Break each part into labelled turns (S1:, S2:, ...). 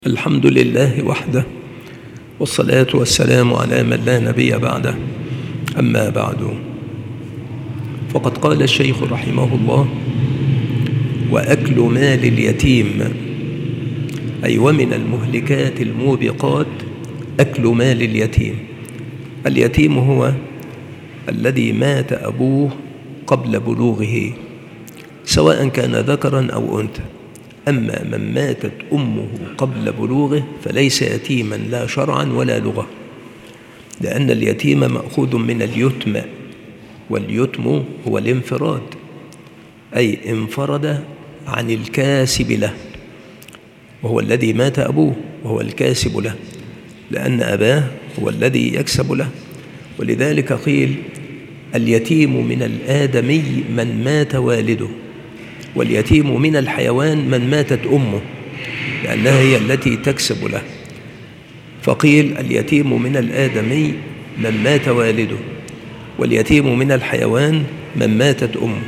S1: الحمد لله وحده، والصلاة والسلام على من لا نبي بعده. أما بعد، فقد قال الشيخ رحمه الله: وأكل مال اليتيم، أي ومن المهلكات الموبقات أكل مال اليتيم. اليتيم هو الذي مات أبوه قبل بلوغه، سواء كان ذكرا أو أنثى. أما من ماتت أمه قبل بلوغه فليس يتيما لا شرعا ولا لغة، لأن اليتيم مأخوذ من اليتم، واليتم هو الانفراد، أي انفرد عن الكاسب له، وهو الذي مات أبوه وهو الكاسب له، لأن أباه هو الذي يكسب له. ولذلك قيل: اليتيم من الآدمي من مات والده، واليتيم من الحيوان من ماتت أمه، لأنها هي التي تكسب له. فقيل: اليتيم من الآدمي من مات والده، واليتيم من الحيوان من ماتت أمه.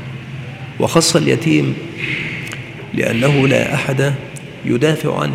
S1: وخص اليتيم لأنه لا أحد يدافع عنه،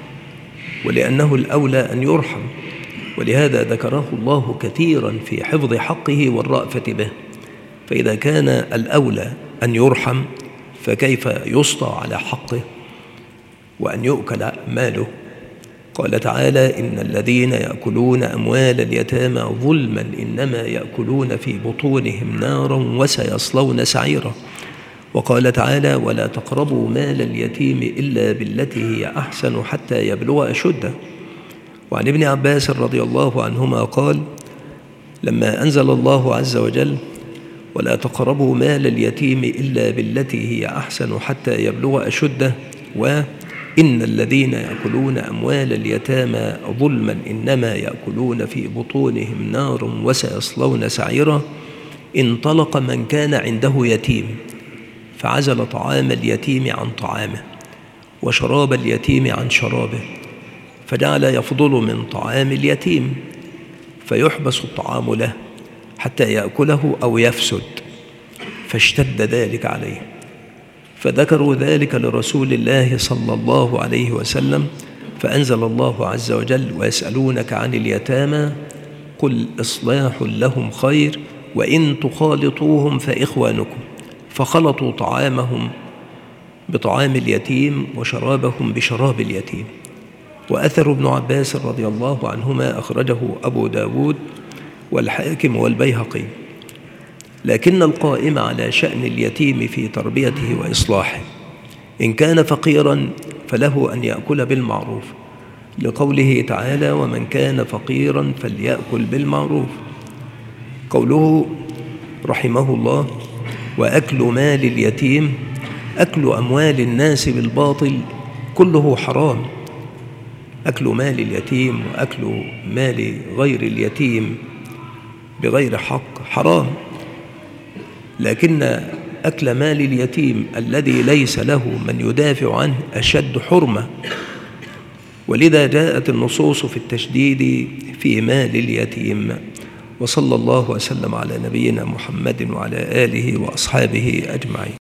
S1: ولأنه الأولى أن يرحم، ولهذا ذكره الله كثيرا في حفظ حقه والرأفة به. فإذا كان الأولى أن يرحم، فكيف يسطى على حقه وأن يؤكل ماله؟ قال تعالى: إن الذين يأكلون أموال اليتامى ظلما إنما يأكلون في بطونهم نارا وسيصلون سعيرا. وقال تعالى: ولا تقربوا مال اليتيم إلا بالتي هي أحسن حتى يبلغ أشده. وعن ابن عباس رضي الله عنهما قال: لما أنزل الله عز وجل: ولا تقربوا مال اليتيم إلا بالتي هي أحسن حتى يبلغ أشده، وإن الذين يأكلون أموال اليتامى ظلما إنما يأكلون في بطونهم نار وسيصلون سعيرا، انطلق من كان عنده يتيم فعزل طعام اليتيم عن طعامه وشراب اليتيم عن شرابه، فجعل يفضل من طعام اليتيم فيحبس الطعام له حتى يأكله أو يفسد، فاشتد ذلك عليه. فذكروا ذلك لرسول الله صلى الله عليه وسلم، فأنزل الله عز وجل: ويسألونك عن اليتامى قل إصلاح لهم خير وإن تخالطوهم فإخوانكم. فخلطوا طعامهم بطعام اليتيم وشرابهم بشراب اليتيم. وأثر ابن عباس رضي الله عنهما أخرجه أبو داود والحاكم والبيهقي. لكن القائم على شأن اليتيم في تربيته وإصلاحه، إن كان فقيرا فله أن يأكل بالمعروف، لقوله تعالى: ومن كان فقيرا فليأكل بالمعروف. قوله رحمه الله: وأكل مال اليتيم، أكل أموال الناس بالباطل كله حرام. أكل مال اليتيم وأكل مال غير اليتيم بغير حق حرام، لكن أكل مال اليتيم الذي ليس له من يدافع عنه أشد حرمة، ولذا جاءت النصوص في التشديد في مال اليتيم. وصلى الله وسلم على نبينا محمد وعلى آله وأصحابه أجمعين.